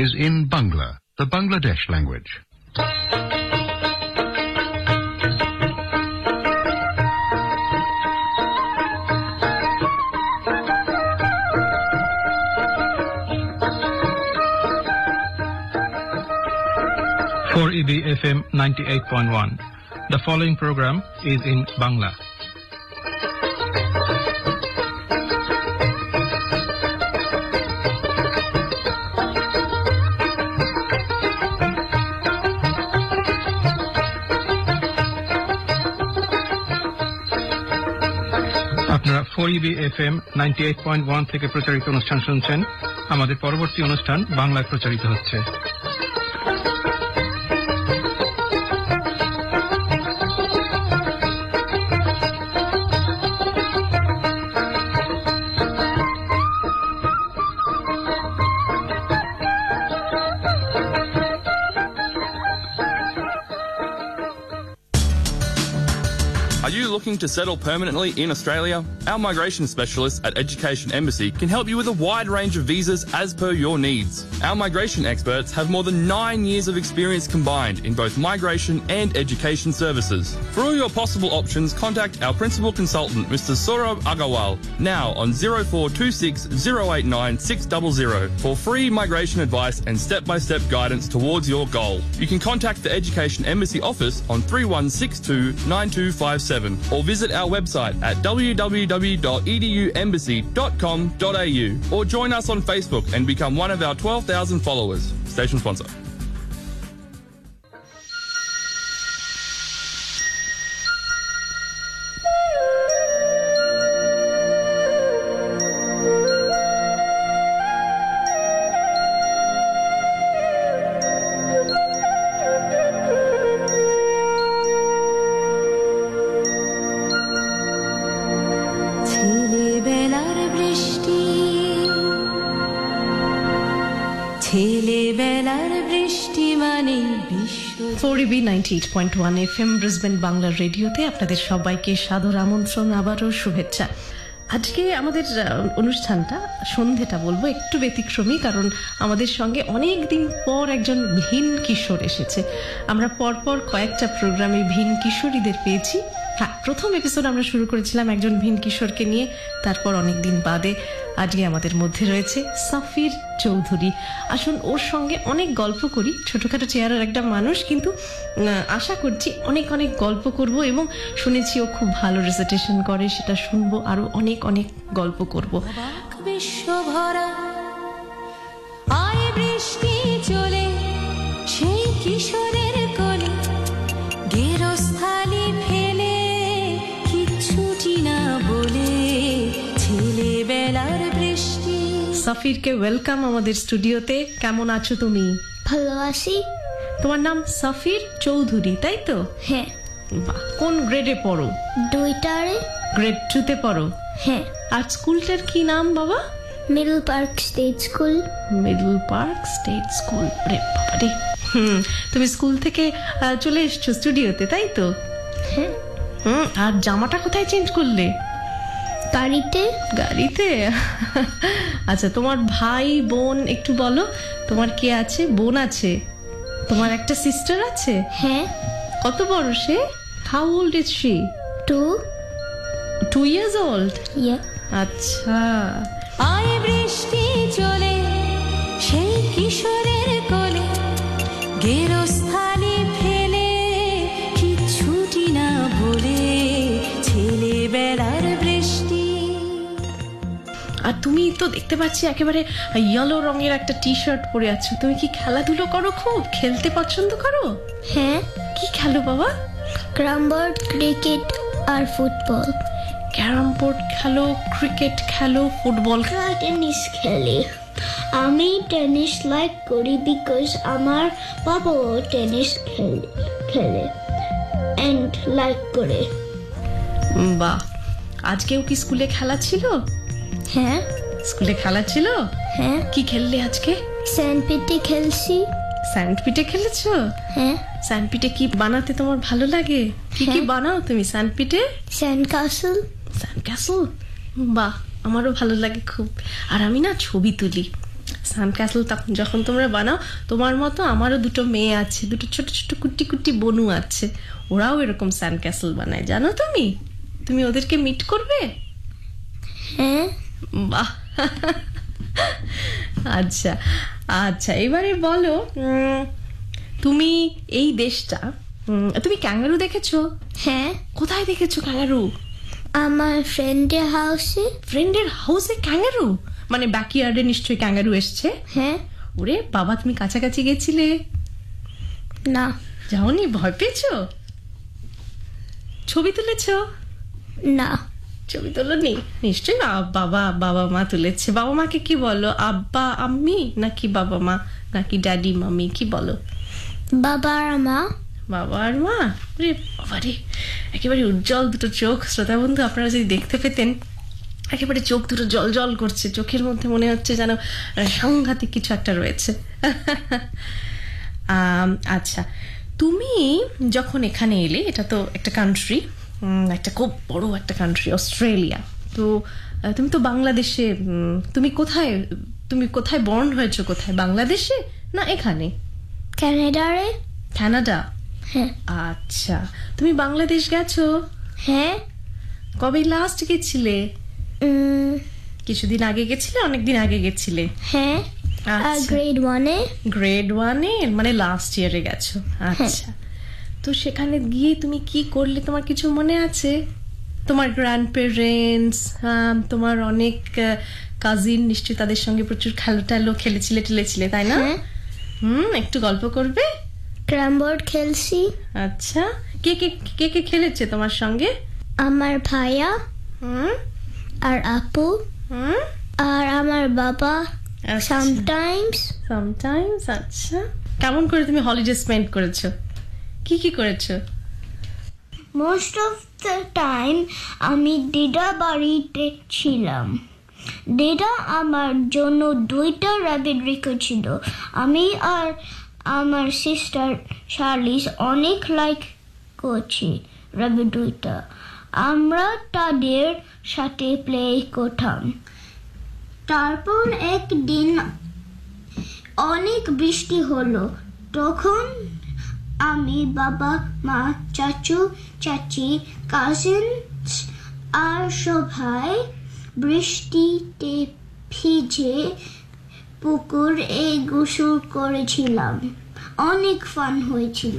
is in Bangla, the Bangladesh language. For EBFM 98.1. The following program is in Bangla. আপনারা 4EBFM 98.1 থেকে প্রচারিত অনুষ্ঠান শুনছেন। আমাদের পরবর্তী অনুষ্ঠান বাংলায় প্রচারিত হচ্ছে। Are you looking to settle permanently in Australia? Our migration specialists at Education Embassy can help you with a wide range of visas as per your needs. Our migration experts have more than 9 years of experience combined in both migration and education services. For all your possible options, contact our principal consultant, Mr. Saurabh Agarwal, now on 0426 089 600 for free migration advice and step-by-step guidance towards your goal. You can contact the Education Embassy office on 3162 9257 or visit our website at www.eduembassy.com.au or join us on Facebook and become one of our 12,000 followers. Station sponsor. Four E B 98.1 FM Brisbane Bangla রেডিওতে আপনাদের সবাইকে সাদর আমন্ত্রণ, আবারও শুভেচ্ছা। আজকে আমাদের অনুষ্ঠানটা সন্ধ্যেটা বলবো একটু ব্যতিক্রমী, কারণ আমাদের সঙ্গে অনেক দিন পর একজন ভিন কিশোর এসেছে। আমরা পরপর কয়েকটা প্রোগ্রামে ভিন কিশোরীদের পেয়েছি। হ্যাঁ, প্রথম এপিসোড আমরা শুরু করেছিলাম একজন ভিন কিশোরকে নিয়ে, তারপর অনেকদিন বাদে আজকে আমাদের মধ্যে রয়েছে সাফির চৌধুরী। আসুন ওর সঙ্গে অনেক গল্প করি। ছোটখাটো চেহারার একটা মানুষ, কিন্তু আশা করছি অনেক অনেক গল্প করব, এবং শুনেছি ও খুব ভালো রেসিটেশন করে, সেটা শুনবো, আরো অনেক অনেক গল্প করব। বিশ্বভরা আয় বৃষ্টি চলে সেই কিশোরের কোলে, গেরস্থালি ফেলে কিচ্ছুটি না বলে ছেলেবেলার বৃষ্টি। সাফিরকে ওয়েলকাম আমাদের স্টুডিওতে। কেমন আছো তুমি? ভালো আছি। তোমার নাম সাফির চৌধুরী, তাই তো? হ্যাঁ। বাহ, কোন গ্রেডে পড়ো? 2টারে। গ্রেড 2-তে পড়ো? হ্যাঁ। আর স্কুলটার কি নাম বাবা? Middle Park State School. Middle Park State School. রে বাবা রে। তুমি স্কুল থেকে চলে এসছো স্টুডিওতে, তাই তো? হ্যাঁ। আর জামাটা কোথায় চেঞ্জ করলে? গাড়িতে। গাড়িতে? আচ্ছা, তোমার ভাই বোন একটু বলো, তোমার কে আছে? বোন আছে? তোমার একটা সিস্টার আছে? হ্যাঁ। কত বড় সে? How old is she? 2 years old? আচ্ছা। আয় বৃষ্টি চলে সেই কিশোরের কোলে, গেরস্থালি ফেলে কিচ্ছুটি না বলে ছেলেবেলার বৃষ্টি। আর তুমি তো দেখতে পাচ্ছি একেবারে ইয়েলো রঙের একটা টি শার্ট পরে আছো। তুমি কি খেলাধুলো করো? খুব খেলতে পছন্দ করো? হ্যাঁ। কি খেলো বাবা? ক্যারাম বোর্ড, ক্রিকেট আর ফুটবল। ক্যারাম বোর্ড খেলো, ক্রিকেট খেলো, ফুটবল? টেনিস খেলি। আমি টেনিস লাইক করি বিকজ আমার বাবাও টেনিস খেলে এন্ড লাইক করে। বাহ, আজকেও কি স্কুলে খেলা ছিল? হ্যাঁ। স্কুলে খেলা ছিল? হ্যাঁ। কি খেললে আজকে? স্যান্ডপিটে খেলছি। স্যান্ডপিটে খেলেছো? হ্যাঁ। স্যান্ডপিটে কি বানাতে তোমার ভালো লাগে? কি কি বানাও তুমি স্যান্ডপিটে? Sand castle. Sand castle? বাহ, আমারও ভালো লাগে খুব। আর আমি না ছবি তুলি, সান ক্যাসেল যখন তোমরা বানাও, তোমার মতো আমারও দুটো মেয়ে আছে, দুটো ছোট ছোট কুটি কুটি বনু আছে, ওরাও এরকম সান ক্যাসেল বানায়, জানো তুমি? তুমি ওদেরকে মিট করবে? হ্যাঁ। বাহ, আচ্ছা আচ্ছা, এবারে বলো, তুমি এই দেশটা, তুমি ক্যাঙ্গারু দেখেছো? হ্যাঁ। কোথায় দেখেছো ক্যাঙ্গারু? আমার ফ্রেন্ডের হাউসে। ফ্রেন্ডের হাউসে ক্যাঙ্গারু? মানে ব্যাকইয়ার্ডে নিশ্চয়ই ক্যাঙ্গারু এসছে? হ্যাঁ। ওরে বাবা, তুমি কাছাকাছি গেছিলে? না। যাওনি? ভয় পেয়েছো? ছবি তুলেছো? না। ছবি তোলনি? নিশ্চয়ই বাবা মা তুলেছে। বাবা মাকে কি বলো? আব্বা আম্মি নাকি বাবা মা নাকি ড্যাডি মামি, কি বলো? বাবা আর মা। বাবা আর মা। রে বাবারে, একেবারে উজ্জ্বল দুটো চোখ। শ্রোতা বন্ধু, আপনারা যদি দেখতে পেতেন, একেবারে চোখ দুটো জল জল করছে, চোখের মধ্যে মনে হচ্ছে যেন সাংঘাতিক কিছু একটা রয়েছে। আচ্ছা, তুমি যখন এখানে এলে, এটা তো একটা কান্ট্রি, একটা খুব বড় একটা কান্ট্রি, অস্ট্রেলিয়া। তো তুমি তো বাংলাদেশে, তুমি কোথায় বর্ন হয়েছো? কোথায়, বাংলাদেশে না এখানে? ক্যানাডারে। কানাডা? হ্যাঁ। আচ্ছা, তুমি বাংলাদেশ গেছো? হ্যাঁ। কবে লাস্ট গেছিলে? কিছুদিন আগে গেছিলে? অনেকদিন আগে গেছিলে? হ্যাঁ, গ্রেড 1-এ। গ্রেড 1-এ, মানে লাস্ট ইয়ারে গেছো। আচ্ছা, তো সেখানে গিয়ে তুমি কি করলে, তোমার কিছু মনে আছে? তোমার গ্র্যান্ড প্যারেন্টস, তোমার অনেক কাজিন, নিশ্চয়ই তাদের সঙ্গে প্রচুর খেলো খেলেছিলে, তাই না? একটু গল্প করবে? ক্যারাম বোর্ড খেলছি। আচ্ছা, কে কে কে খেলেছে তোমার সঙ্গে? আমার ভাইয়া আর আপু আর আমার বাবা। সামটাইমস। আচ্ছা, কেমন করে তুমি হলিডে স্পেন্ড করেছো? কি করেছো? মোস্ট অফ দ্য টাইম আমি দিদা বাড়িতে ছিলাম। দিদা আমার জন্য 2টা র্যাবিট রেখেছিল। আমি আর আমার সিস্টার শার্লিস অনেক লাইক করছি র্যাবিট 2টা। আমরা তাদের সাথে প্লে করতাম। তারপর একদিন অনেক বৃষ্টি হলো। তখন আমি, বাবা, মা, চাচু, চাচি, কাজিনস আর সবাই বৃষ্টিতে ভিজে পুকুরে গোসল করেছিলাম। অনেক ফান হয়েছিল।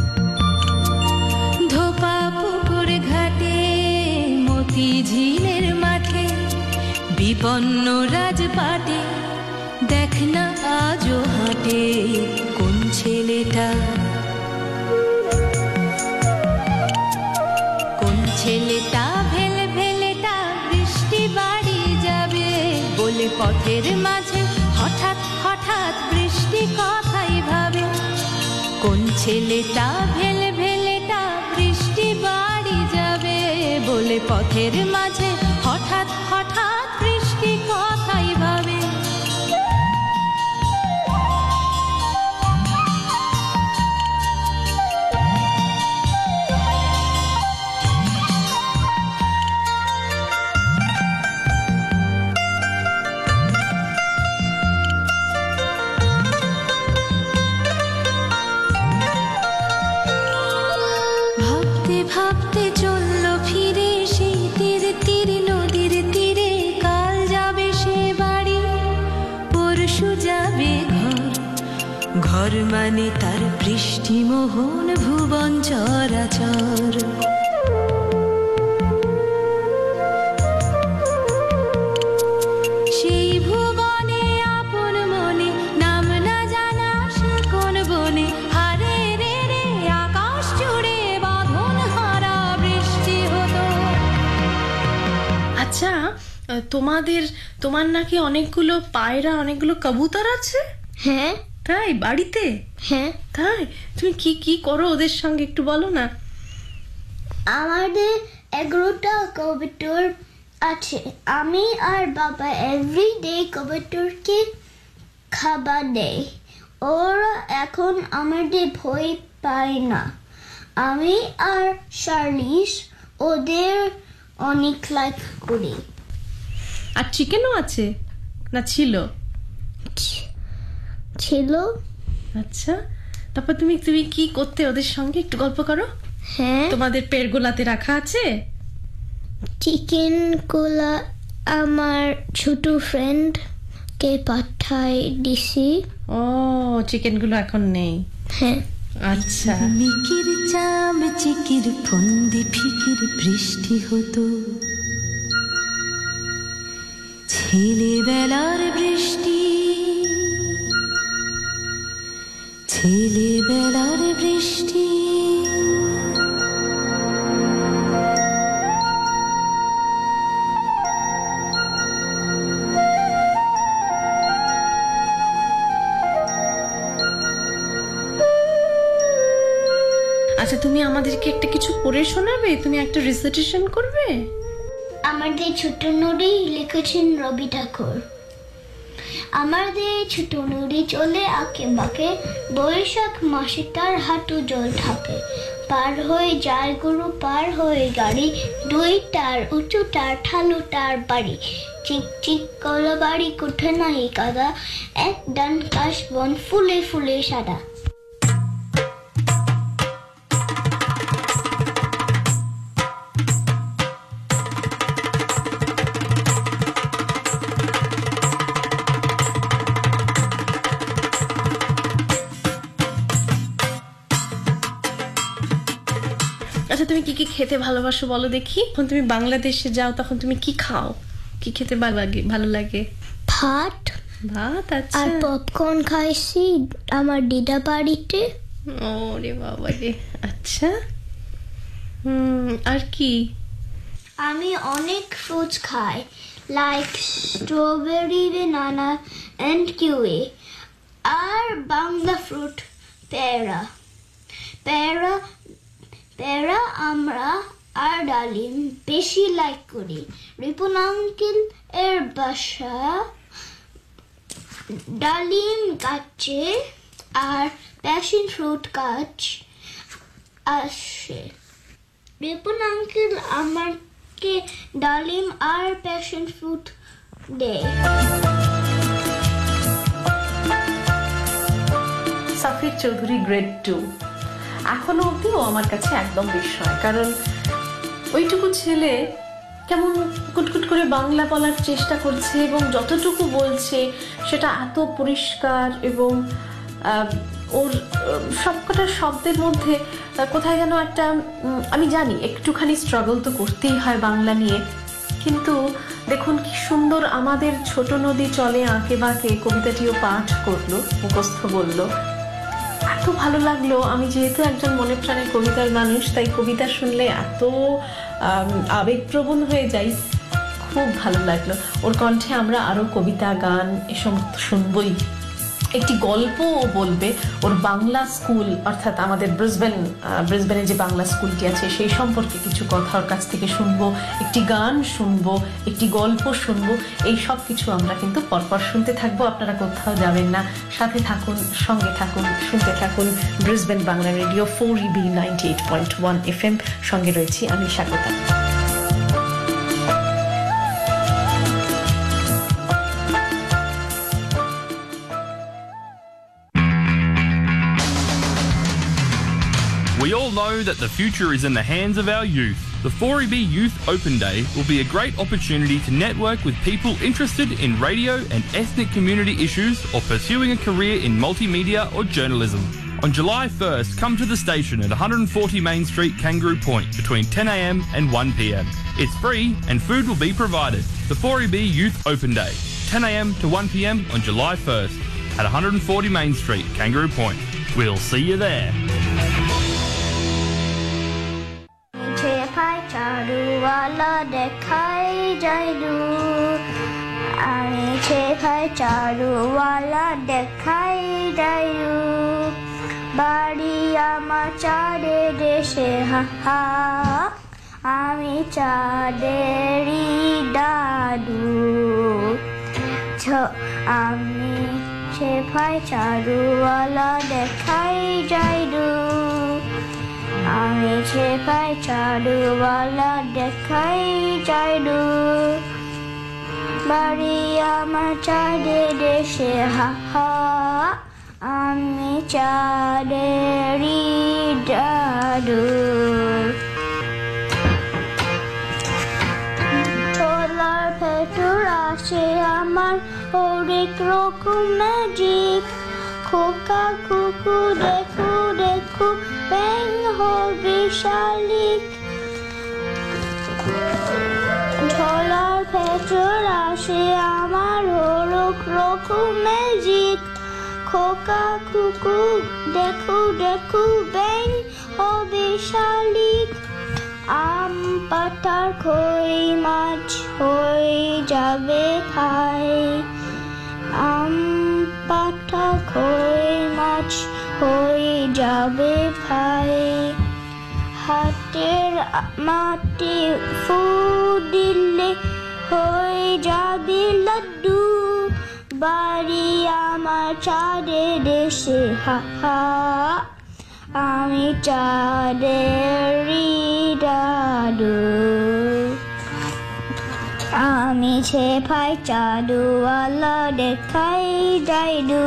ধোপা পুকুর ঘাটে, মতি ঝিলের মাঠে, বিপন্ন রাজপাটে, দেখ না আজও হাটে কোন ছেলেটা, ভেলেটা বৃষ্টি বাড়ি যাবে বলে পথের মাঝে হঠাৎ বৃষ্টি কথাই ভাবে। কোন ছেলেটা ভেলেটা বৃষ্টি বাড়ি যাবে বলে পথের মাঝে হঠাৎ বৃষ্টি কথাই ভাবে। ভাবতে চলল ফিরে সেই তীর নদীর তীরে। কাল যাবে সে বাড়ি, পরশু যাবে ঘর মানে তার বৃষ্টি মোহন ভুবন চরাচর। সেই ভুবনে আপন মনে নাম না জানা সে কোন বনে, হারে রে আকাশ জুড়ে আচ্ছা, তোমার নাকি অনেকগুলো পায়রা, অনেকগুলো কবুতর আছে? হ্যাঁ। তাই? বাড়িতে? হ্যাঁ। তাই? তুমি কি করো ওদের সঙ্গে, একটু বলো না। আমাদের 11টা কবুতর আছে। আমি আর বাবা এভরিডে কবুতরকে খাবার দেয়। ওরা এখন আমাদের ভয় পায় না। আমি আর শার্লিস ওদের অনেক লাইক করি। আর চিকেনও আছে না? ছিল? ছিল। আচ্ছা, তারপর তুমি কি করতে ওদের সঙ্গে একটু গল্প করো। হ্যাঁ, তোমাদের পেরগোলাতে রাখা আছে চিকেন গুলা আমার ছোট ফ্রেন্ড কে পাঠাই দিছি। ও, চিকেন গুলো এখন নেই। হ্যাঁ, আচ্ছা, মিকির চাম চিকির ফন্দি ফিকির বৃষ্টি হতো, ছেলেবেলার বৃষ্টি, ছেলেবেলার বৃষ্টি। আচ্ছা, তুমি আমাদেরকে একটা কিছু পড়ে শোনাবে? তুমি একটা রিসাইটেশন করবে? আমাদের ছোট নদী লিখেছেন রবি ঠাকুর। আমাদের ছোট নদী চলে আঁকে বাঁকে, বৈশাখ মাসে তার হাঁটু জল থাকে। পার হয়ে যায় গরু, পার হয়ে গাড়ি, দুই তার উঁচু তার ঠালু তার বাড়ি। চিক চিক কলা বাড়ি কোঠে নাই কাদা, এক ডান কাশ বন ফুলে ফুলে সাদা। আচ্ছা, তুমি কি খেতে ভালোবাসো বলো দেখি? যখন তুমি বাংলাদেশে যাও তখন তুমি কি খাও? কি খেতে ভালো লাগে? ভাত। আচ্ছা, আর পপকর্ন খাইছি আমার দিদা বাড়িতে। ওরে বাবা রে। আচ্ছা, আর কি? আমি অনেক ফ্রুটস খাই, like strawberry, banana and kiwi. আর বাংলা ফ্রুট পেয়ারা, পেয়ারা আমরা আর ডালিম বেশি লাইক করি। রিপন আঙ্কেল এর বাসা ডালিম গাছে আর প্যাশন ফ্রুট গাছ আছে। রিপন আঙ্কেল আমাকে ডালিম আর প্যাশন ফ্রুট দেয়। সাফির চৌধুরী, গ্রেড 2। এখনো অব্দিও আমার কাছে একদম বিস্ময়, কারণ ওইটুকু ছেলে কেমন কুটকুট করে বাংলা বলার চেষ্টা করছে এবং যতটুকু বলছে সেটা এত পরিষ্কার এবং ওর সবকটা শব্দের মধ্যে কোথায় যেন একটা, আমি জানি একটুখানি স্ট্রাগল তো করতেই হয় বাংলা নিয়ে, কিন্তু দেখুন কি সুন্দর আমাদের ছোট নদী চলে আঁকে বাঁকে কবিতাটিও পাঠ করলো, মুখস্থ বললো। এত ভালো লাগলো। আমি যেহেতু একজন মনে প্রাণে কবিতার মানুষ, তাই কবিতা শুনলে এত আবেগপ্রবণ হয়ে যাই, খুব ভালো লাগলো। ওর কণ্ঠে আমরা আরো কবিতা, গান এসব শুনবই। একটি গল্পও বলবে ওর বাংলা স্কুল, অর্থাৎ আমাদের ব্রিসবেনে যে বাংলা স্কুলটি আছে সেই সম্পর্কে কিছু কথা ওর কাছ থেকে শুনবো, একটি গান শুনবো, একটি গল্প শুনবো। এই সব কিছু আমরা কিন্তু পরপর শুনতে থাকবো। আপনারা কোথাও যাবেন না, সাথে থাকুন, সঙ্গে থাকুন, শুনতে থাকুন Brisbane Bangla radio 4EB 98.1 FM। সঙ্গে রয়েছি আমি Swagata. We all know that the future is in the hands of our youth. The 4EB Youth Open Day will be a great opportunity to network with people interested in radio and ethnic community issues or pursuing a career in multimedia or journalism. On July 1st, come to the station at 140 Main Street, Kangaroo Point, between 10 a.m. and 1 p.m. It's free and food will be provided. The 4EB Youth Open Day, 10 a.m. to 1 p.m. on July 1st at 140 Main Street, Kangaroo Point. We'll see you there. চারুওয়ালা দেখাই যাই দু, আমি ছেখাই চারুওয়ালা দেখাই যাই দু, বাড়ি আমার চাঁদে দেশে হা হা, আমি চাঁদেরই দাদু। আমি ছেখাই চারুওয়ালা দেখাই যাই দু, আমি ছেখাই চারুওয়ালা দেখাই যাই দু, বাড়ি আমার চাঁদে দেশে হা হা, আমি চাঁদেরই জাদু ছোলার ভেতর আসে আমার হরেক রকম ম্যাজিক খোকা কুকু দেখো দেখো ব্যাং হবে শালিক ছোলার ভেতর আসে আমার হরেক রকম ম্যাজিক খোকা কুকু দেখো দেখো ব্যাং হবে শালিক আম পাতার খই মাছ হয়ে যাবে খাই আম পাতা খই মাছ হয়ে যাবে ভাই হাতের মাটি ফু দিলে হয়ে যাবে লাড্ডু বাড়ি আমার চাঁদের দেশে হা হা আমি চাঁদেরই দাদু আমি ছেপাই চাঁদওয়ালা দেখাই যাইদু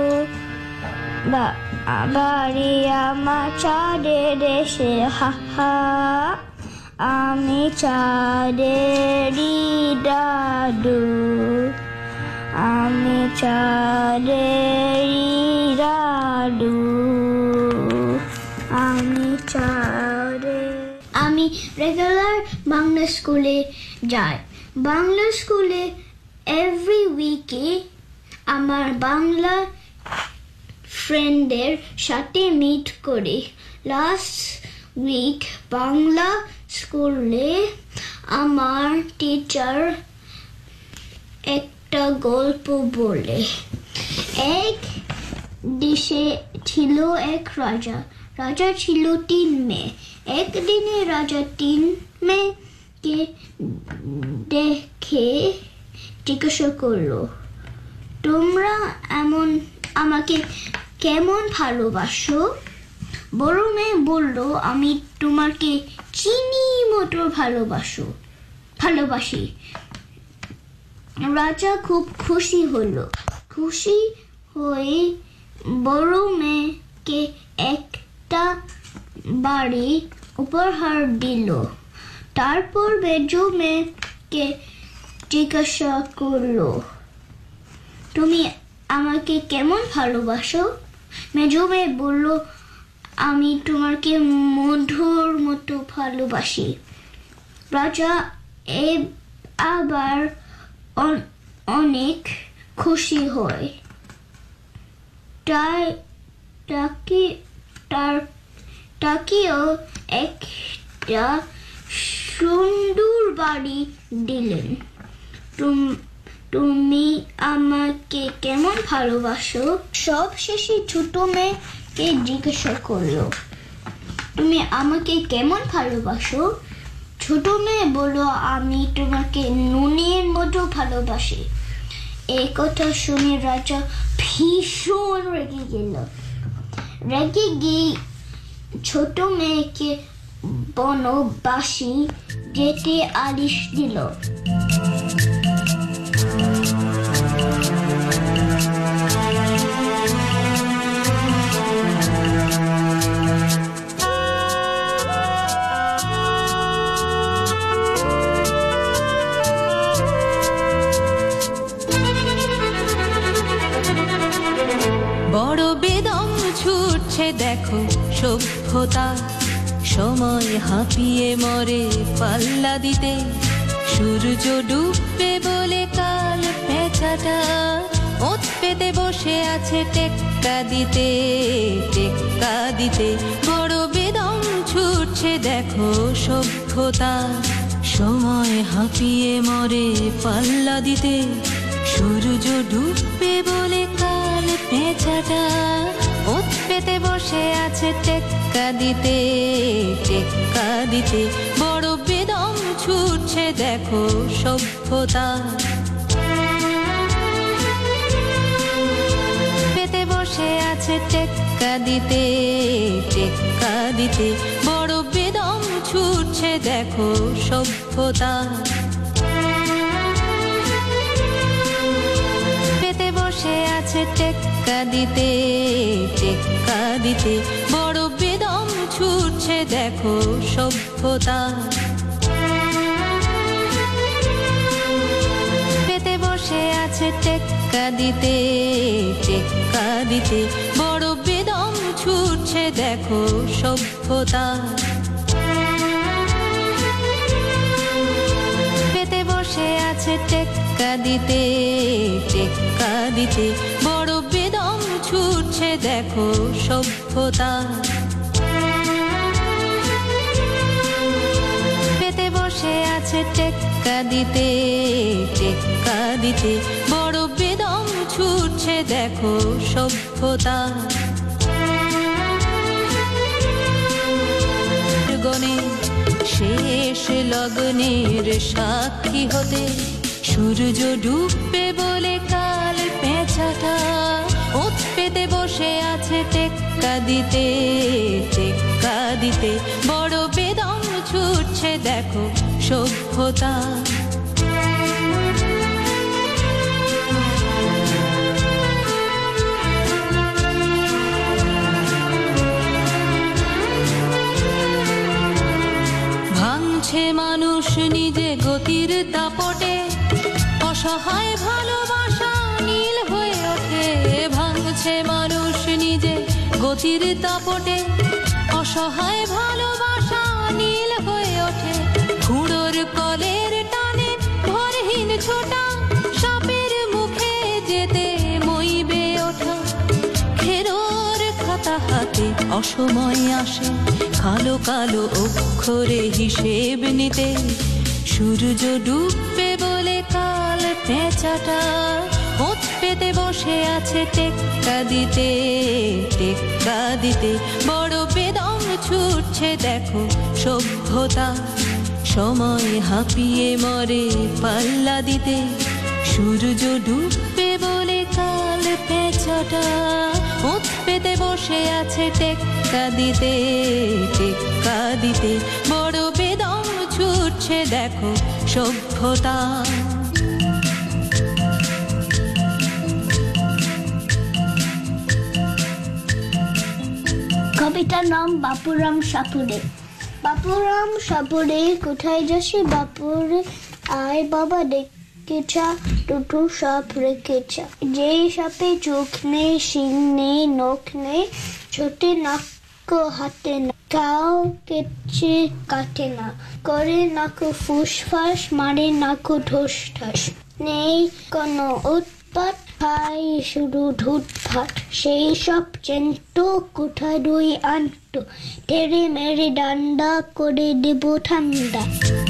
বাড়ি আমার চাঁদের দেশে হা হা আমি চাঁদেরই দাদু আমি চাঁদেরই দাদু আমি রেগুলার বাংলা স্কুলে যাই বাংলা স্কুলে এভরি উইকে আমার বাংলা ফ্রেন্ডের সাথে মিট করি লাস্ট উইক বাংলা স্কুলে আমার টিচার একটা গল্প বলে এক দেশে ছিল এক রাজা রাজা ছিল 3 মেয়ে একদিনে রাজা 3 মেয়েকে দেখে জিজ্ঞাসা করলো তোমরা আমাকে কেমন ভালোবাসো বড় মেয়ে বলল আমি তোমাকে চিনি মতো ভালোবাসি রাজা খুব খুশি হলো খুশি হয়ে বড় মেয়েকে একটা বাড়ি উপহার দিল তারপর মেজো মেয়েকে জিজ্ঞাসা করলো তুমি আমাকে কেমন ভালোবাসো মেজো মেয়ে বলল আমি তোমাকে মধুর মতো ভালোবাসি রাজা আবার অনেক খুশি হয় তাকেও একটা সুন্দর বাড়ি দিলেন তুমি আমাকে কেমন ভালোবাসো সব শেষে ছোট মেয়েকে জিজ্ঞাসা করলো তুমি আমাকে কেমন ভালোবাসো ছোট মেয়ে বলল আমি তোমাকে নুনের মতো ভালোবাসি এই কথা শুনে রাজা ভীষণ রেগে গিয়ে ছোট মেয়েকে বনবাসী যেতে আদেশ দিল বড় বেদম ছুটছে দেখো সভ্যতা সময় হাঁপিয়ে মরে পাল্লা দিতে সূর্য ডুববে বলে কাল পেঁচাটা ওত পেতে বসে আছে টেক্কা দিতে বড় বেদম ছুটছে দেখো সভ্যতা সময় হাঁপিয়ে মরে পাল্লা দিতে সূর্য ডুববে বলে কাল পেঁচাটা ওত পেতে বসে আছে টেক্কা দিতে বড় বেদম ছুটছে দেখো সভ্যতা পেতে বসে আছে টেক্কা দিতে বড় বেদম ছুটছে দেখো সভ্যতা পেতে বসে আছে আছে টেক্কা দিতে টেক্কা দিতে বড় বেদম ছুটছে দেখো সভ্যতা পেতে বসে আছে টেক্কা দিতে টেক্কা দিতে বড় বেদম ছুটছে দেখো সভ্যতা পেতে বসে আছে টেক্কা দিতে টেক্কা দিতে বড় বেদম ছুটছে দেখো সভ্যতা পেতে বসে আছে টেক্কা দিতে টেক্কা দিতে বড় বেদম ছুটছে দেখো সভ্যতা গনে শেষ লগ্নের সাক্ষী হতে সূর্য ডুববে বলে কাল পেঁচাটা ওত পেতে বসে আছে টেক্কা দিতে টেক্কা দিতে বড় বেদম ছুটছে দেখো সভ্যতা ভাঙছে মানুষ নিজে গতির দাপটে অসহায় ভালোবাসা নীল হয়ে ওঠে ভাঙছে মানুষ নিজে গতির দাপটে অসহায় ভালোবাসা নীল হয়ে ওঠে ঘুড়োর কলের টানে ভরহীন ছোটা সাপের মুখে যেতে মইবে ওঠা খেরোর খাতা হাতে অসময় আসে কালো কালো অক্ষরে হিসেব নিতে সূর্য ডুববে বলে কাল পেঁচাটা ওত পেতে বসে আছে টেক্কা দিতে টেক্কা দিতে বড় বেদম ছুটছে দেখো সভ্যতা সময় হাঁপিয়ে মরে পাল্লা দিতে সূর্য ডুববে বলে কাল পেঁচাটা ওত পেতে বসে আছে টেক্কা দিতে টেক্কা দিতে বড় বেদম ছুটছে দেখো সভ্যতা কবিতার নাম বাপুরাম সাপুড়ে বাপুরাম সাপুড়ে কোথায় যাসি বাপুরে আয় বাবা দেখেছা দুটো সাপ রেখেছা যেই সাপে চোখ নেই শিং নেই নখ নেই ছোটে নাক হাতে না কাউ কেচে কাটে না করে নাক ফুসফাস মারে নাক ঠোস ঠাস নেই কোনো উৎপাত খাই শুধু ঢুটফাট সেই সব চেন্ত কোথায় দুই আন্ত তেরে মেরে ডান্ডা করে দেব ঠান্ডা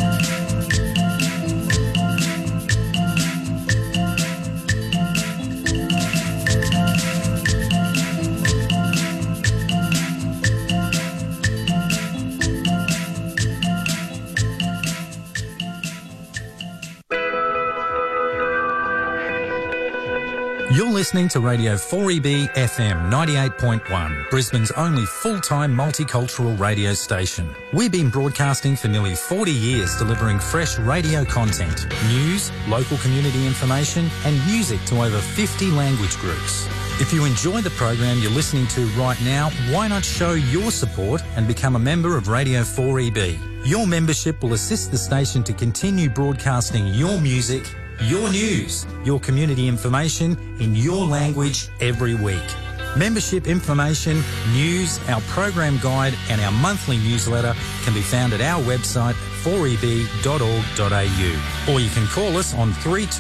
You're listening to Radio 4EB FM 98.1, Brisbane's only full-time multicultural radio station. We've been broadcasting for nearly 40 years, delivering fresh radio content, news, local community information and music to over 50 language groups. If you enjoy the program you're listening to right now, why not show your support and become a member of Radio 4EB? Your membership will assist the station to continue broadcasting your music, your news, your community information in your language every week. Membership information, news, our program guide and our monthly newsletter can be found at our website 4eb.org.au, or you can call us on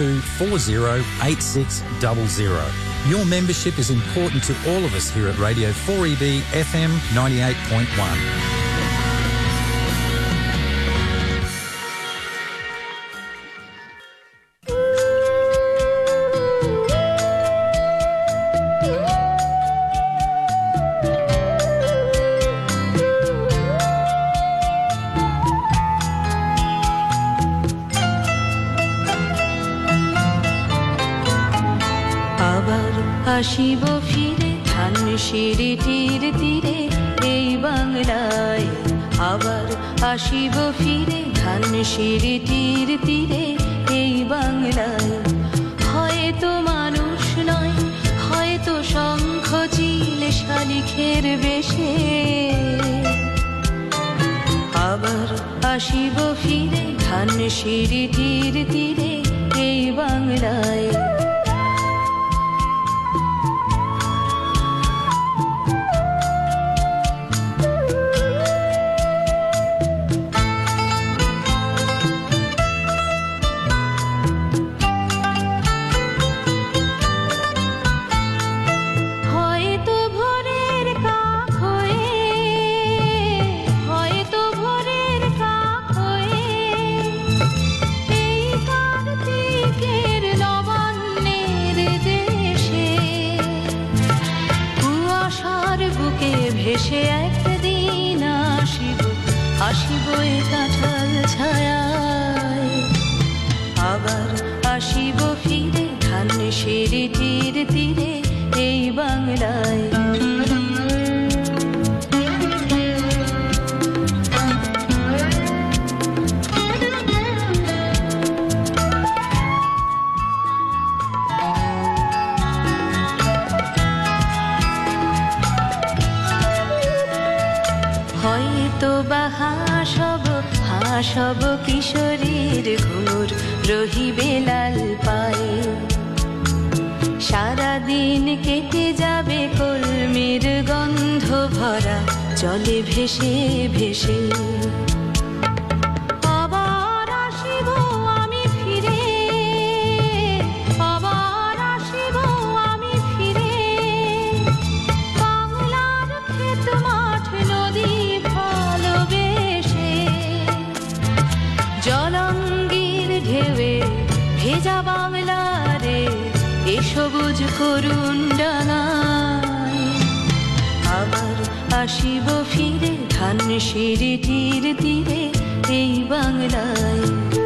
32408600. Your membership is important to all of us here at Radio 4EB FM 98.1. আসিব ফিরে ধান সিঁড়িটির তীরে এই বাংলায় আবার আসিব ফিরে ধান সিঁড়িটির তীরে এই বাংলায় হয়তো মানুষ নয় শালিখের বেশে আবার আসিব ফিরে ধানসিঁড়িটির তীরে এই বাংলায় ভেসে একদিন আসিব এ কাঁঠাল ছায়ায় আবার আসিব ফিরে ধানসিঁড়িটির তীরে এই বাংলায় হয়তো বা হাসব কিশোরীর ঘুর রহিবে লাল পায়ে সারাদিন কেটে যাবে কলমের গন্ধ ভরা জলে ভেসে ভেসে আবার আসিব আমি ফিরে আবার আসিব আমি ফিরে বাংলার ক্ষেত মাঠ নদী ভালোবেসে জলঙ্গির ঢেউয়ে ভেজা বাংলারে এ সবুজ করুণ ডানায় আবার আসিব ফিরে ধানসিঁড়িটির তীরে এই বাংলায়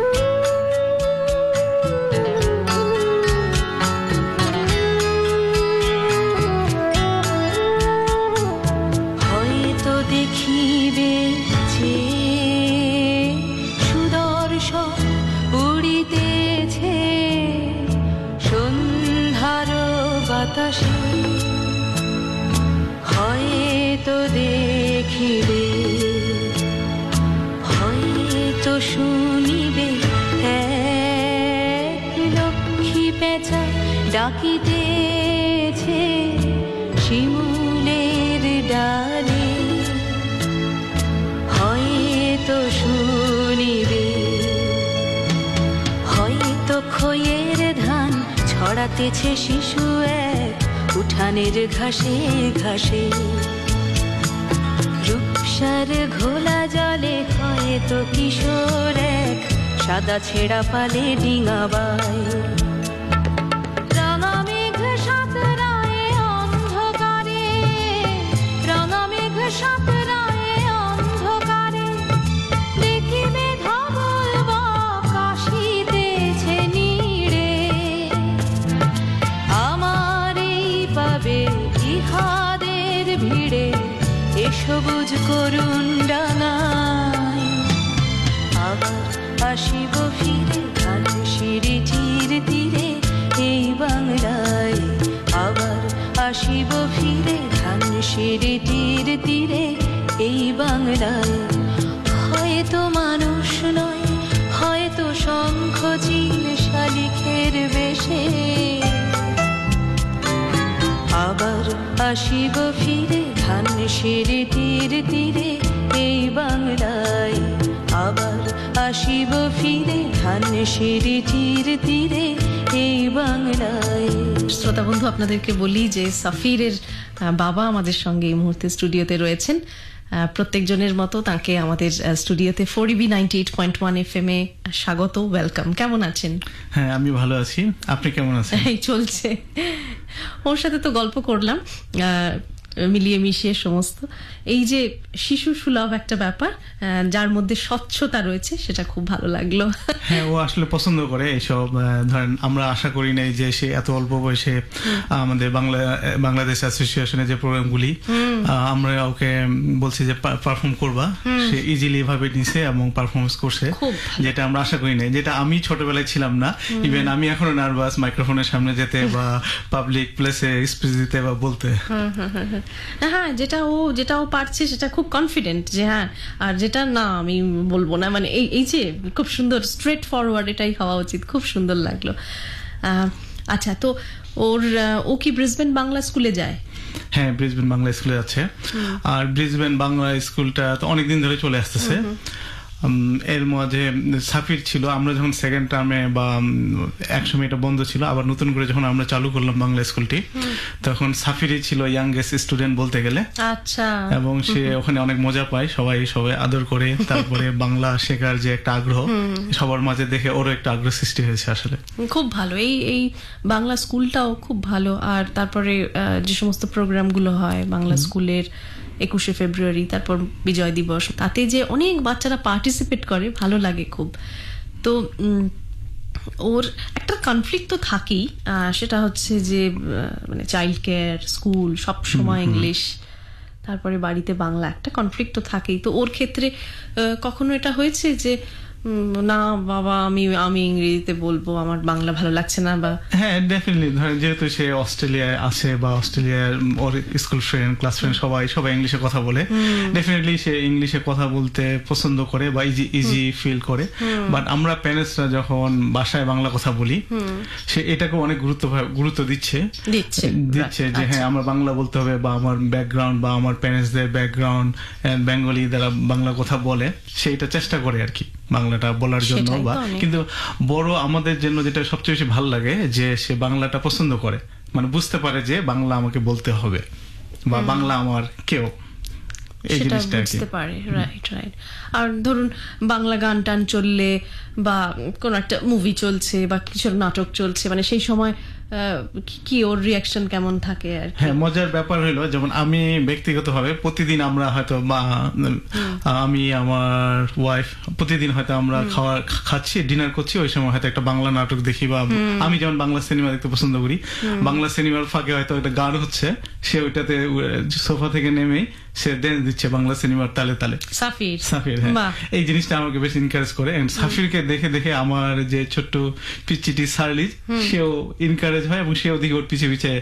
হয়তো দেখিবে যে সুদর্শন উড়িতেছে সন্ধ্যার বাতাসে হয়তো দেখিবে হয়তো শুনিবে এক লক্ষ্মী পেঁচা ডাকিতেছে শিমুলের ডালে হয়তো শুনিবে হয়তো খইয়ের ধান ছড়াতেছে শিশু এক উঠানের ঘাসে ঘাসে রূপসার ঘোলা জলে হয়তো কিশোর এক সাদা ছেঁড়া পালে ডিঙাবায় রাঙা মেঘ সাঁতরায় অন্ধকারে রাঙা মেঘ সাঁতরায় অন্ধকারে দেখিবে ধবল বা কাশিতেছে নীড়ে আমার এই পাবে ইহাদের ভিড়ে এ সবুজ করুণ ডাঙায় আবার আসিব ফিরে ধানসিঁড়িটির তীরে এই বাংলায় আবার আসিব ফিরে ধানসিঁড়িটির তীরে এই বাংলায় হয়তো মানুষ নয় হয়তো শঙ্খ চিল শালিখের বেশে আবার আসিব ফিরে ধানসিঁড়িটির তীরে এই বাংলায় আবার আসিব ফিরে ধানসিঁড়িটির তীরে এই বাংলায়। শ্রোতা বন্ধু, আপনাদেরকে বলি যে সাফিরের বাবা আমাদের সঙ্গে এই মুহূর্তে স্টুডিওতে রয়েছেন। প্রত্যেকজনের মতো তাকে আমাদের স্টুডিওতে 4EB 98.1 FM এ স্বাগত, ওয়েলকাম। কেমন আছেন? হ্যাঁ, আমি ভালো আছি। আপনি কেমন আছেন? এই চলছে। ওর সাথে তো গল্প করলাম মিলিয়ে মিশিয়ে সমস্ত। এই যে শিশু সুলভ একটা ব্যাপার যার মধ্যে স্বচ্ছতা রয়েছে, সেটা খুব ভালো লাগলো। হ্যাঁ, ও আসলে পছন্দ করে এইসব। ধরেন আমরা আশা করি নাই যে সে এত অল্প বয়সে আমাদের বাংলাদেশ অ্যাসোসিয়েশনের যে প্রোগ্রামগুলি আমরা ওকে বলছি যে পারফর্ম করবা, সে ইজিলি ভাবে নিছে এবং পারফরমেন্স করছে, যেটা আমরা আশা করি নাই, যেটা আমি ছোটবেলায় ছিলাম না। ইভেন আমি এখনো নার্ভাস মাইক্রোফোনের সামনে যেতে বা পাবলিক প্লেসে স্পিচ দিতে বা বলতে। হ্যাঁ, যেটা ও পারছে সেটা খুব কনফিডেন্ট যে হ্যাঁ, আর যেটা না আমি বলবো না, মানে এই যে খুব সুন্দর স্ট্রেট ফরওয়ার্ড, এটাই হওয়া উচিত। খুব সুন্দর লাগলো। আচ্ছা, তো ও কি ব্রিসবেন বাংলা স্কুলে যায়? হ্যাঁ, ব্রিসবেন বাংলা স্কুলে আছে। আর ব্রিসবেন বাংলা স্কুলটা তো অনেকদিন ধরে চলে আসতেছে। এর মাঝে সাফির ছিল, আমরা যখন সেকেন্ড টার্মে বা এক সময় এটা বন্ধ ছিল, আবার নতুন করে যখন আমরা চালু করলাম বাংলা স্কুলটি, তখন সাফিরই ছিল ইয়াংগেস্ট স্টুডেন্ট বলতে গেলে। আচ্ছা। এবং সে ওখানে অনেক মজা পায়, সবাই আদর করে। তারপরে বাংলা শেখার যে একটা আগ্রহ সবার মাঝে দেখে ওরও একটা আগ্রহ সৃষ্টি হয়েছে। আসলে খুব ভালো, এই বাংলা স্কুলটাও খুব ভালো। আর তারপরে যে সমস্ত প্রোগ্রামগুলো হয় বাংলা স্কুলের, 21শে ফেব্রুয়ারি, তারপর বিজয় দিবস, তাতে যে অনেক বাচ্চারা পার্টিসিপেট করে, ভালো লাগে খুব। তো ওর একটা কনফ্লিক্ট তো থাকেই, সেটা হচ্ছে যে মানে চাইল্ড কেয়ার, স্কুল সব সময় ইংলিশ, তারপরে বাড়িতে বাংলা, একটা কনফ্লিক্ট তো থাকেই। তো ওর ক্ষেত্রে কখনো এটা হয়েছে যে না বাবা আমি ইংরেজিতে বলবো, আমার বাংলা ভালো লাগছে না? বা হ্যাঁ, ডেফিনেটলি। ধরেন যেহেতু সে অস্ট্রেলিয়ায় আছে বা অস্ট্রেলিয়ার ওর স্কুল ফ্রেন্ড, ক্লাস ফ্রেন্ড সবাই ইংলিশে কথা বলে, ডেফিনেটলি সে ইংলিশে কথা বলতে পছন্দ করে বা ইজি ফিল করে। বাট আমরা প্যারেন্টসরা যখন বাসায় বাংলা কথা বলি, সে এটাকে অনেক গুরুত্ব দিচ্ছে যে হ্যাঁ, আমরা বাংলা বলতে হবে, বা আমার ব্যাকগ্রাউন্ড বা আমার প্যারেন্টসদের ব্যাকগ্রাউন্ড বেঙ্গলি দ্বারা বাংলা কথা বলে, সে এটা চেষ্টা করে আর কি বাংলাটা বলার জন্য। বা কিন্তু বড় আমাদের জন্য যেটা সবচেয়ে বেশি ভালো লাগে যে সে বাংলাটা পছন্দ করে, মানে বুঝতে পারে যে বাংলা আমাকে বলতে হবে বা বাংলা আমার কেউ, এই জিনিসটা বুঝতে পারে। রাইট। আর ধরুন বাংলা গান টান চললে বা কোন একটা মুভি চলছে বা কিছু নাটক চলছে, মানে সেই সময় কি ওর রিঅ্যাকশন কেমন থাকে? আর হ্যাঁ, মজার ব্যাপার হলো, যেমন আমি ব্যক্তিগতভাবে প্রতিদিন আমরা হয়তো আমি আমার ওয়াইফ প্রতিদিন হয়তো আমরা খাচ্ছি, ডিনার করছি, ওই সময় হয়তো একটা বাংলা নাটক দেখি, বা আমি যেমন বাংলা সিনেমা দেখতে পছন্দ করি, বাংলা সিনেমার ফাঁকে হয়তো একটা গান হচ্ছে, সে ওইটাতে সোফা থেকে নেমেই সে ড্যান্স দিচ্ছে বাংলা সিনেমার তালে তালে। সাফির হ্যাঁ, এই জিনিসটা আমাকে বেশ এনকারেজ করে। সাফিরকে দেখে দেখে আমার যে ছোট্ট পিচিটি সার্লিজ, সেও এনকারেজ হয় এবং সেও দিকে ওর পিছিয়ে পিছিয়ে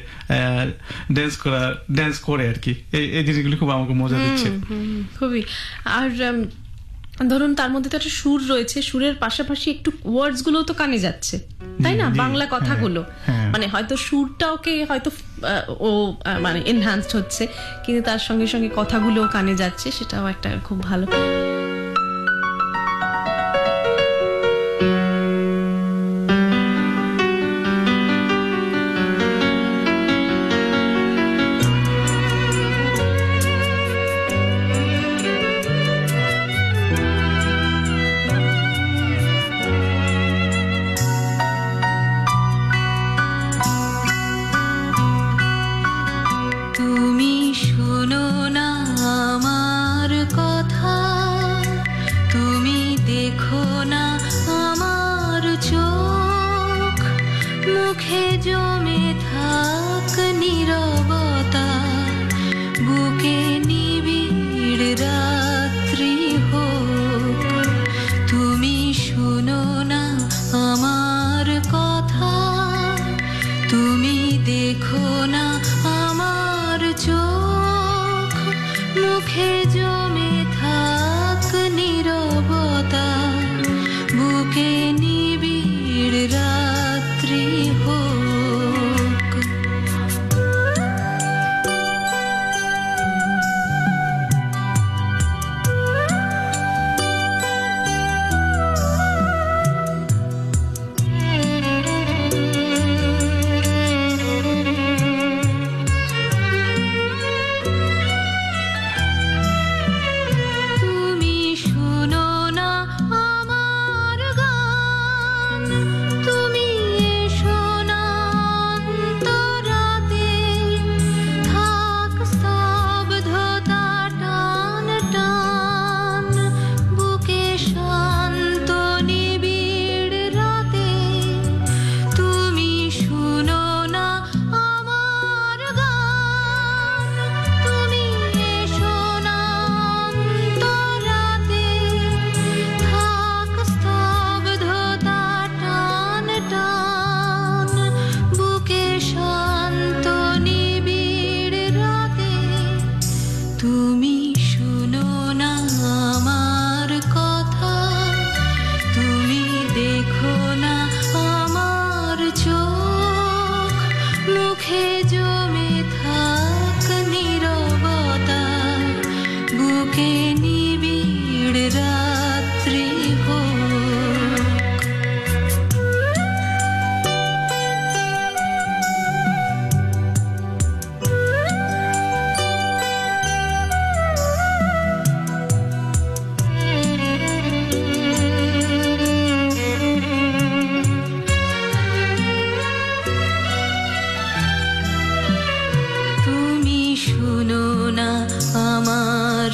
ড্যান্স করে আর কি। এই জিনিসগুলো খুব আমাকে মজা দিচ্ছে খুবই। আর ধরুন তার মধ্যে তো একটা সুর রয়েছে, সুরের পাশাপাশি একটু ওয়ার্ডস গুলো তো কানে যাচ্ছে, তাই না? বাংলা কথাগুলো, মানে হয়তো সুরটা ওকে হয়তো ও মানে এনহ্যান্সড হচ্ছে, কিন্তু তার সঙ্গে সঙ্গে কথাগুলো কানে যাচ্ছে, সেটাও একটা খুব ভালো।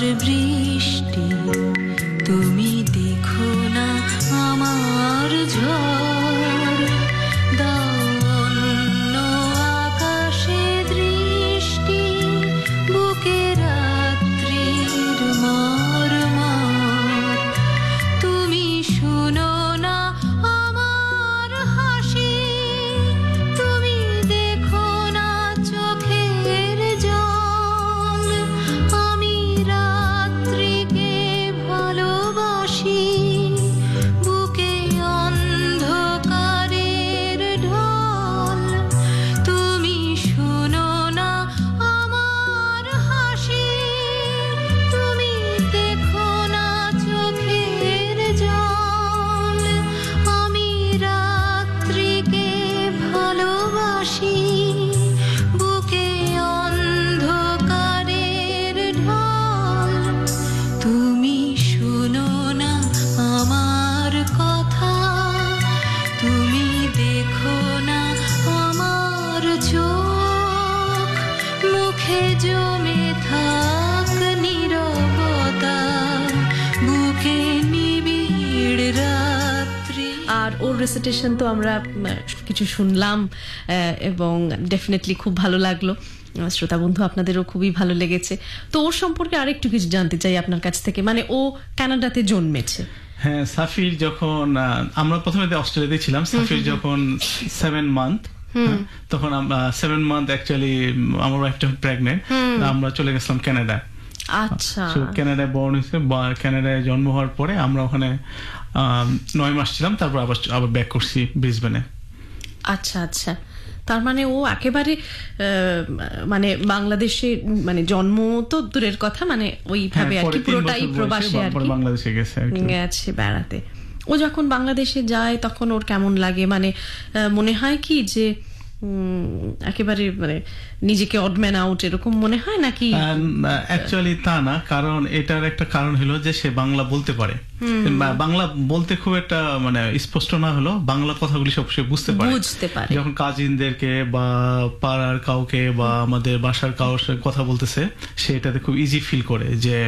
বৃষ্টি তুমি দেখো না আমার ঝড় দাও অন্য আকাশে দৃষ্টি বুকে রাত্রির মর্মর তুমি শুনো না আমার হাসি তুমি দেখো না চোখের জল আমি রাত্রিকে ভালোবাসি বুকে অন্ধকারের ঢল তুমি শুনো না আমার হাসি তুমি দেখো না চোখের জল আমি রাত্রিকে ভালোবাসি বুকে অন্ধকারের ঢল তুমি শুনো না আমার কথা তুমি দেখো না আমার চোখ মুখে জমে থাক নীরবতা বুকে নিবিড় রাত্রি। আর ওর রেসিটেশন তো আমরা কিছু শুনলাম এবং ডেফিনেটলি খুব ভালো লাগলো। শ্রোতা বন্ধু আপনাদেরও খুবই ভালো লেগেছে। তো ওর সম্পর্কে আরেকটু কিছু জানতে চাই আপনার কাছ থেকে, মানে ও কানাডাতে জন্মেছে। হ্যাঁ, সাফির যখন আমরা প্রথমে অস্ট্রেলিয়াতে ছিলাম, সাফির যখন 7 মান্থ তখন আমরা 7 মান্থ অ্যাকচুয়ালি আমার ওয়াইফটা প্রেগনেন্ট, আমরা চলে গেছিলাম কানাডা। আচ্ছা, কানাডায় বর্ন হয়েছে, কানাডায় জন্ম হওয়ার পরে আমরা ওখানে 9 মাস ছিলাম, তারপর আবার ব্যাক করছি ব্রিসবেনে। আচ্ছা আচ্ছা, তার মানে ও একেবারে মানে বাংলাদেশে মানে জন্ম তো দূরের কথা, মানে ওইভাবে আর কি পুরোটাই প্রবাসে আর কি বাংলাদেশে গেছে বেড়াতে। ও যখন বাংলাদেশে যায় তখন ওর কেমন লাগে, মানে মনে হয় কি যে একেবারে মানে নিজেকে অডম্যান আউট এরকম মনে হয় নাকি? অ্যাকচুয়ালি তা না, কারণ এটার একটা কারণ হলো যে সে বাংলা বলতে পারে। বাংলা বলতে খুব একটা মানে স্পষ্ট না হলো, বাংলা কথাগুলি সব সে বুঝতে পারে। যখন কাজিনদেরকে বা পাড়ার কাউকে বা আমাদের বাসার কারোর সাথে কথা বলতেছে, সে এটাতে খুব ইজি ফিল করে যে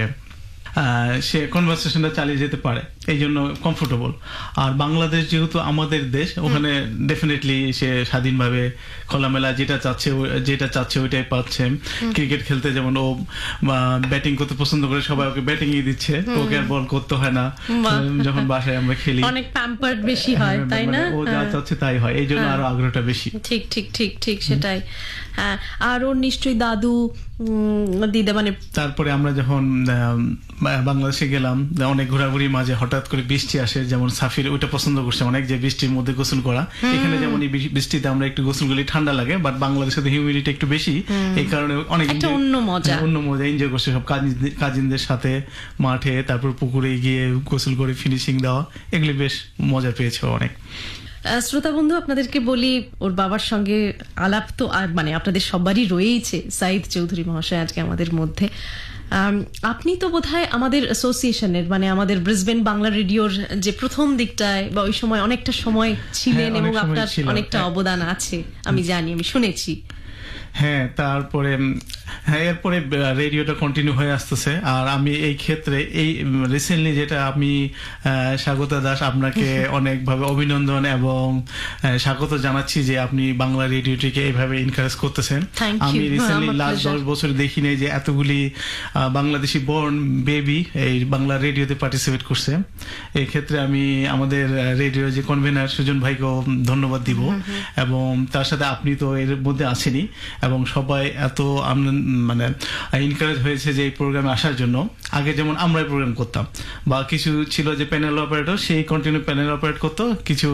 সে কনভারসেশনটা চালিয়ে যেতে পারে, এই জন্য কমফোর্টেবল। আর বাংলাদেশ যেহেতু আমাদের দেশ, ওখানে ডেফিনেটলি সে স্বাধীনভাবে খোলামেলা যেটা চাচ্ছে ওইটাই পাচ্ছে। ক্রিকেট খেলতে যেমন ও ব্যাটিং করতে পছন্দ করে, সবাই ওকে ব্যাটিং দিচ্ছে, ওকে আর বল করতে হয় না। যখন বাসায় আমরা খেলি অনেক প্যাম্পার্ড বেশি হয়, তাই না? ও যা চাচ্ছে তাই হয়, এই জন্য আরো আগ্রহটা বেশি। ঠিক ঠিক ঠিক ঠিক সেটাই। হ্যাঁ, আর ওর নিশ্চয়ই দাদু দিদা মানে। তারপরে আমরা যখন বাংলাদেশে গেলাম, অনেক ঘোরাঘুরি মাঝে হঠাৎ করে বৃষ্টি আসে, যেমন সাফির ওইটা পছন্দ করছে অনেক, যে বৃষ্টির মধ্যে গোসল করা। এখানে যেমন এই বৃষ্টিতে আমরা একটু গোসল করলে ঠান্ডা লাগে, বাট বাংলাদেশে তো হিউমিডিটি একটু বেশি, এই কারণে অনেক অন্য মজা এনজয় করছে সব কাজিনদের সাথে মাঠে, তারপর পুকুরে গিয়ে গোসল করে ফিনিশিং দেওয়া, এগুলি বেশ মজা পেয়েছে অনেক। শ্রোতা বন্ধু আপনাদেরকে বলি, ওর বাবার সঙ্গে আলাপ তো মানে আপনাদের সবারই রয়েছে। সাইদ চৌধুরী মহাশয় আজকে আমাদের মধ্যে। আপনি তো বোধহয় আমাদের অ্যাসোসিয়েশনের মানে আমাদের ব্রিসবেন বাংলা রেডিওর যে প্রথম দিকটায় বা ওই সময় অনেকটা সময় ছিলেন, এবং আপনার অনেকটা অবদান আছে আমি জানি, আমি শুনেছি। হ্যাঁ, তারপরে এরপরে রেডিওটা কন্টিনিউ হয়ে আসতেছে। আর আমি এই ক্ষেত্রে এই রিসেন্টলি যেটা আমি স্বাগতা দাস আপনাকে অনেকভাবে অভিনন্দন এবং স্বাগত জানাচ্ছি যে আপনি বাংলা রেডিওটিকে এইভাবে এনকারেজ করতেছেন। আমি রিসেন্টলি লাস্ট 10 বছর দেখি নাই যে এতগুলি বাংলাদেশি বর্ন বেবি এই বাংলা রেডিওতে পার্টিসিপেট করছে। এই ক্ষেত্রে আমি আমাদের রেডিও যে কনভেনার সুজন ভাইকেও ধন্যবাদ দিব, এবং তার সাথে আপনি তো এর মধ্যে আছেনই, এবং সবাই এত মানে এনকারেজ হয়েছে যে এই প্রোগ্রামে আসার জন্য। আগে যেমন আমরাই প্রোগ্রাম করতাম, বা কিছু ছিল যে প্যানেল অপারেটর, সেই কন্টিনিউ প্যানেল অপারেট করতো, কিছু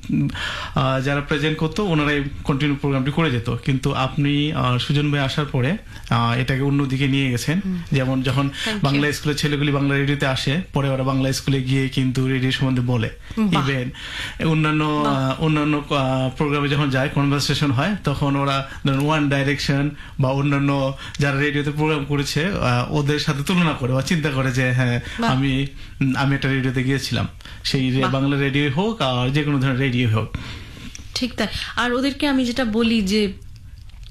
যারা প্রেজেন্ট করতো ওনারাই কন্টিনিউ প্রোগ্রামটি করে যেত। কিন্তু আপনি সুজন ভাই আসার পরে এটাকে অন্যদিকে নিয়ে গেছেন। যেমন যখন বাংলা স্কুলের ছেলেগুলি বাংলা রেডিওতে আসে, পরে ওরা বাংলা স্কুলে গিয়ে কিন্তু রেডিও সম্বন্ধে বলে। ইভেন অন্যান্য প্রোগ্রামে যখন যায়, কনভারসেশন হয়, তখন ওরা ওয়ান ডাইরেকশন বা অন্যান্য যারা রেডিওতে প্রোগ্রাম করেছে ওদের সাথে তুলনা করে বা চিন্তা করে যে হ্যাঁ আমি একটা রেডিওতে গিয়েছিলাম, সেই বাংলা রেডিও হোক আর যে কোনো ধরনের রেডিও হোক। ঠিক তাই। আর ওদেরকে আমি যেটা বলি যে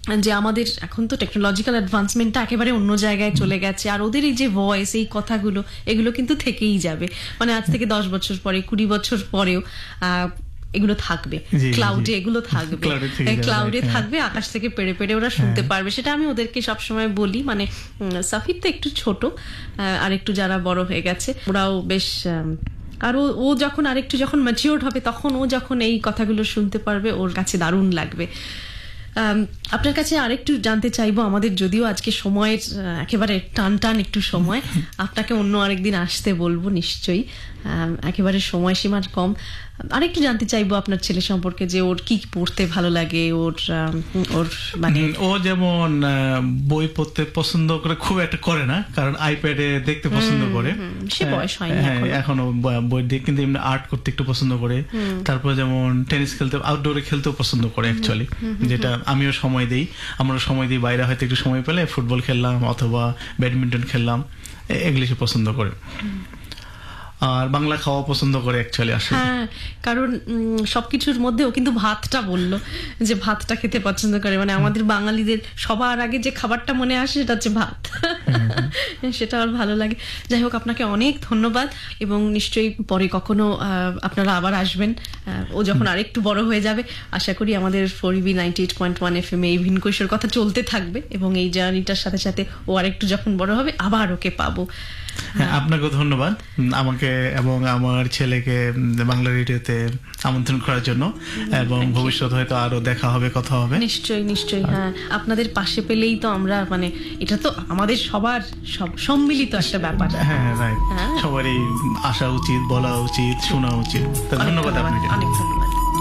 যে আমাদের এখন তো টেকনোলজিক্যাল অ্যাডভান্সমেন্টটা একেবারে অন্য জায়গায় চলে গেছে, আর ওদের এই যে ভয়েস, এই কথাগুলো, এগুলো কিন্তু থেকেই যাবে। মানে আজ থেকে 10 বছর পরে, 20 বছর পরেও এগুলো থাকবে, ক্লাউডে এগুলো থাকবে, ক্লাউডে থাকবে, আকাশ থেকে পেড়ে পেড়ে ওরা শুনতে পারবে। সেটা আমি ওদেরকে সবসময় বলি। মানে সাফির তো একটু ছোট, আর একটু যারা বড় হয়ে গেছে ওরাও বেশ, আর ও যখন আরেকটু যখন ম্যাচিওরড হবে, তখন ও যখন এই কথাগুলো শুনতে পারবে, ওর কাছে দারুণ লাগবে। আপনার কাছে আরেকটু জানতে চাইবো, আমাদের যদিও আজকে সময়ের একেবারে টান একটু সময়, আপনাকে অন্য আরেকদিন আসতে বলবো নিশ্চয়ই, একেবারে সময়সীমার কম। আরেকটু জানতে চাইবো আপনার ছেলে সম্পর্কে, যে ওর কি পড়তে ভালো লাগে, ওর মানে ও যেমন বই পড়তে পছন্দ করে খুব একটা করে না, কারণ আইপ্যাডে দেখতে পছন্দ করে, সে বয়স হয়নি এখনো বই দিয়ে, কিন্তু এমনি আর্ট করতে একটু পছন্দ করে। তারপর যেমন টেনিস খেলতে, আউটডোরে খেলতেও পছন্দ করে অ্যাকচুয়ালি, যেটা আমিও সময় দিই, আমরা সময় দিই। বাইরে হয়তো একটু সময় পেলে ফুটবল খেললাম অথবা ব্যাডমিন্টন খেললাম, এগুলি সে পছন্দ করে। আর বাংলা খাওয়া পছন্দ করে অ্যাকচুয়ালি আসলে। হ্যাঁ, কারণ সবকিছুর মধ্যেও কিন্তু ভাতটা বললো যে ভাতটা খেতে পছন্দ করে। মানে আমাদের বাঙালিদের সবার আগে যে খাবারটা মনে আসে সেটা হচ্ছে ভাত, সেটা আর ভালো লাগে। যাই হোক, আপনাকে অনেক ধন্যবাদ, এবং নিশ্চয়ই পরে কখনো আপনারা আবার আসবেন। ও যখন আরেকটু বড় হয়ে যাবে, আশা করি আমাদের 4EB 98.1 FM এই ভিনকৈশোর কথা চলতে থাকবে, এবং এই জার্নিটার সাথে সাথে ও আরেকটু যখন বড় হবে আবার ওকে পাবো। আপনাকেও ধন্যবাদ আমাকে এবং আমার ছেলেকে বাংলা রেডিওতে আমন্ত্রণ করার জন্য, এবং ভবিষ্যৎ হয়তো আরো দেখা হবে, কথা হবে। নিশ্চয়ই। হ্যাঁ, আপনাদের পাশে পেলেই তো আমরা, মানে এটা তো আমাদের সবার সম্মিলিত একটা ব্যাপার। হ্যাঁ, রাইট। সবারই আসা উচিত, বলা উচিত, শোনা উচিত। ধন্যবাদ আপনাকে, অনেক ধন্যবাদ।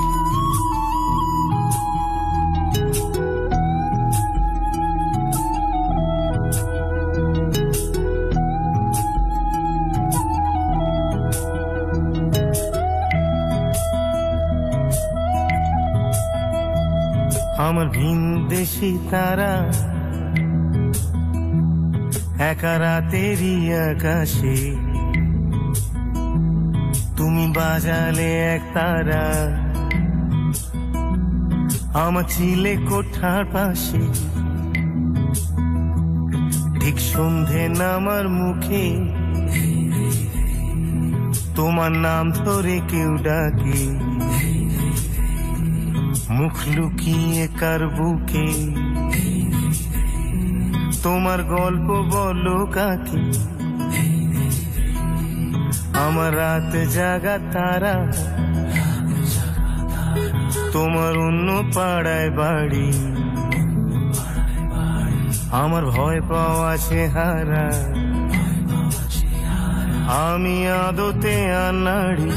আমার ভিন দেশি তারা একা রাতেরই আকাশে, তুমি বাজালে এক তারা আমার ছিলে কোঠার পাশে। ঠিক সন্ধে নামার মুখে তোমার নাম ধরে কেউ ডাকে, মুখ লুকিয়ে কার বুকে তোমার গল্প বলো কাকে। আমার রাত জাগা তারা তোমার অন্য পাড়ায় বাড়ি, আমার ভয় পাওয়া চেহারা আমি আদতে আনাড়ি।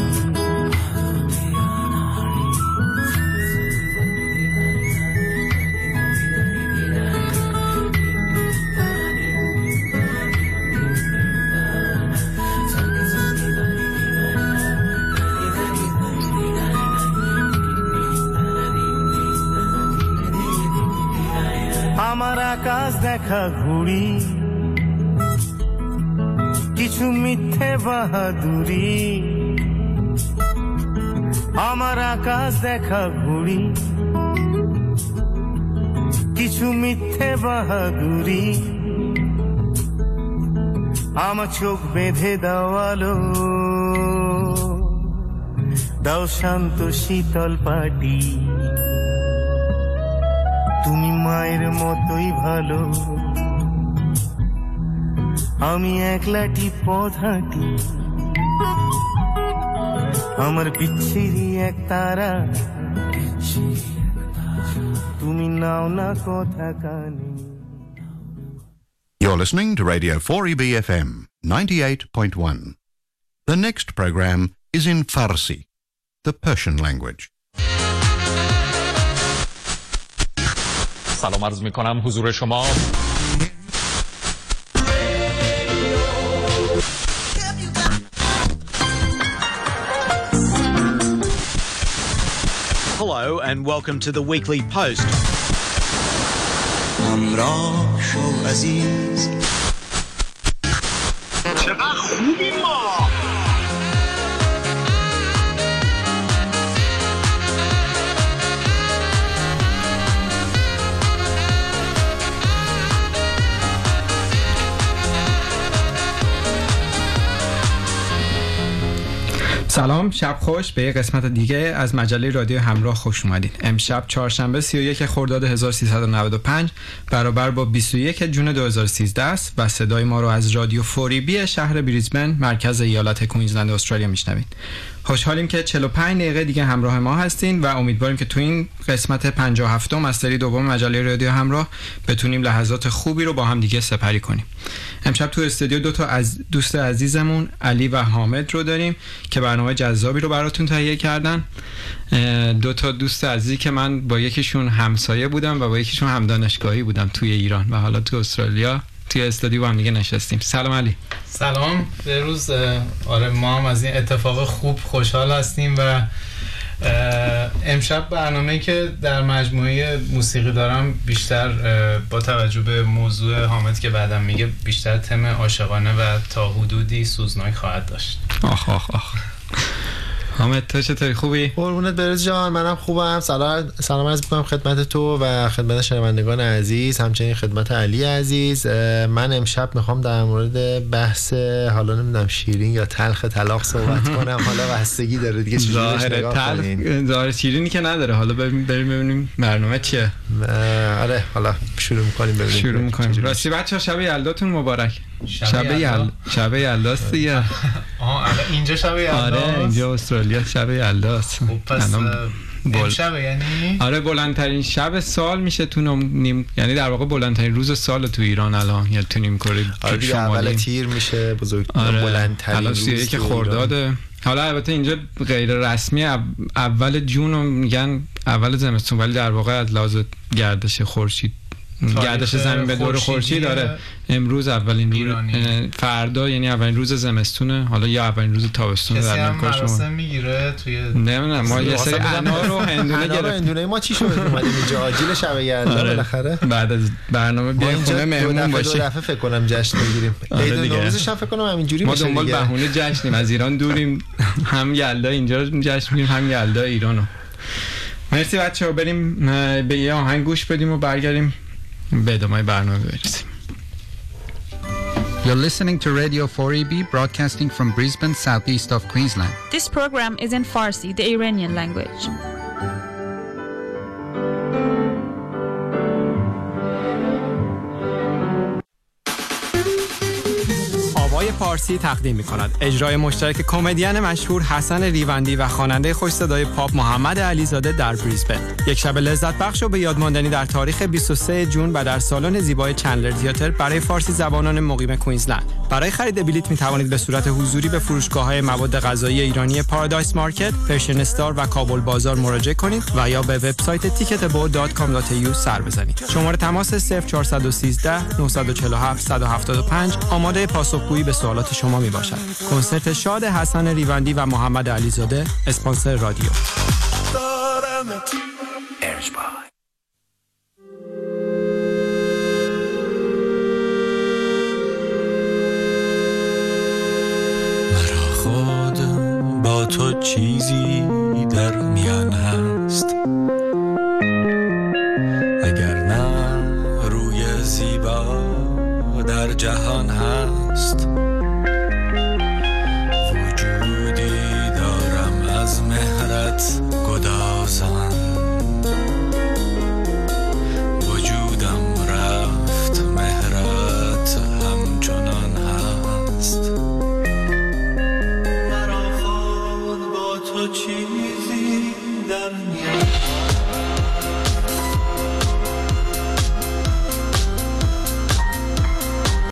আমার আকাশ দেখা ঘুড়ি, কিছু মিথ্যে বাহাদুরি। আমার আকাশ দেখা ঘুড়ি, কিছু মিথ্যে বাহাদুরি। আমার চোখ বেঁধে দেওয়ালো, দাও শান্ত শীতল পাটি। তুমি মায়ের মতোই ভালো, আমি একলাটি পথ হাঁটি। আমার বিচ্ছিরি এক তারা, তুমি নাও না কথা কানে। You're listening to Radio 4EB FM 98.1. The next program is in Farsi, the Persian language. سلام عرض میکنم حضور شما. Hello and welcome to the Weekly Post. همراه شو عزیز چقدر خوبی ما. سلام، شب خوش. به یک قسمت دیگه از مجله رادیو همراه خوش اومدین. امشب چهارشنبه 31 خرداد 1395 برابر با 21 جون 2013 است و صدای ما رو از رادیو 4EB شهر بریزبن، مرکز ایالت کوینزلند استرالیا میشنوید. خوشحالیم که 45 دقیقه دیگه همراه ما هستین و امیدواریم که تو این قسمت 57م از سری دوم مجله رادیو همراه بتونیم لحظات خوبی رو با هم دیگه سپری کنیم. امشب تو استودیو دو تا از دوست عزیزمون علی و حامد رو داریم که برنامه جذابی رو براتون تهیه کردن. دو تا دوست عزیزی که من با یکیشون همسایه بودم و با یکیشون هم دانشگاهی بودم توی ایران و حالا تو استرالیا توی استودیو هم دیگه نشستیم. سلام علی. سلام، به روز. آره، ما هم از این اتفاق خوب خوشحال هستیم و امشب برنامه‌ای که در مجموعه موسیقی دارم بیشتر با توجه به موضوع حامد که بعدم میگه بیشتر تم عاشقانه و تا حدودی سوزناک خواهد داشت. آخ آخ آخ. حامد تو چطوری؟ خوبی؟ قربونت برس جان، منم خوبم. سلام عرض می‌کنم خدمت تو و خدمت شنوندگان عزیز، همچنین خدمت علی عزیز. من امشب میخوام در مورد بحث حالا نمیدونم شیرین یا تلخ طلاق صحبت کنم. حالا بحثگی داره دیگه، ظاهر شیرینی که نداره. حالا بریم ببینیم برنامه چیه. آره حالا شروع می‌کنیم. راستی بچه‌ها شب یلداتون مبارک. شب یلداست دیگه. اینجا شب یلداست. آره اینجا استرالیا شب یلداست. پس امشب یعنی آره بلندترین شب سال میشه تو یعنی در واقع بلندترین روز سال تو ایران الان، یا تو نیمکره شمالی. اول تیر میشه بلندترین روز 31 خرداده. حالا البته اینجا غیر رسمی اول جون رو میگن اول زمستون، ولی در واقع از لحاظ گردش خورشید، گردش زمین به دور خورشید داره. امروز اولین فردا یعنی اولین روز زمستونه، حالا یا اولین روز تابستونه. در مراسم میگیره توی نمیدونم ما یه سری انار رو هندونه گرفتیم. هندونه ما چی شد اومدیم اینجا آجیل شب یلدا بالاخره بعد از برنامه بیایم خونه مهمون باشیم. دو دفعه فکر کنم جشن بگیریم. عید نوروزش هم فکر کنم همینجوری میشه. ما دنبال بهونه جشنیم، از ایران دوریم، هم یلدا اینجا جشن میگیریم هم یلدا ایرانو. مرسی بچه‌ها، بریم به یه آهنگ گوش بدیم و برگردیم به ادامه برنامه برسیم. You're listening to Radio 4EB broadcasting from Brisbane, southeast of Queensland. This program is in Farsi, the Iranian language. آوای پارسی تقدیم می‌کند اجرای مشترک کمدین مشهور حسن ریوندی و خواننده خوش صدای پاپ محمد علیزاده در بریزبن. یک شب لذت بخش و به یاد ماندنی در تاریخ 23 جون و در سالن زیبای چندلر تئاتر برای فارسی زبانان مقیم کوینزلند. برای خرید بلیت می‌توانید به صورت حضوری به فروشگاه‌های مواد غذایی ایرانی پارادایس مارکت، پرشن استار و کابل بازار مراجعه کنید و یا به وبسایت ticketabo.com.au سر بزنید. شماره تماس 0413 947 175 آماده پاسخگویی به سوالات شما می باشد. کنسرت شاد حسن ریوندی و محمد علیزاده، اسپانسر رادیو. مرا خود با تو چیزی در میان هست، اگر نه روی زیبا در جهان هست. وجودی دارم از مهرت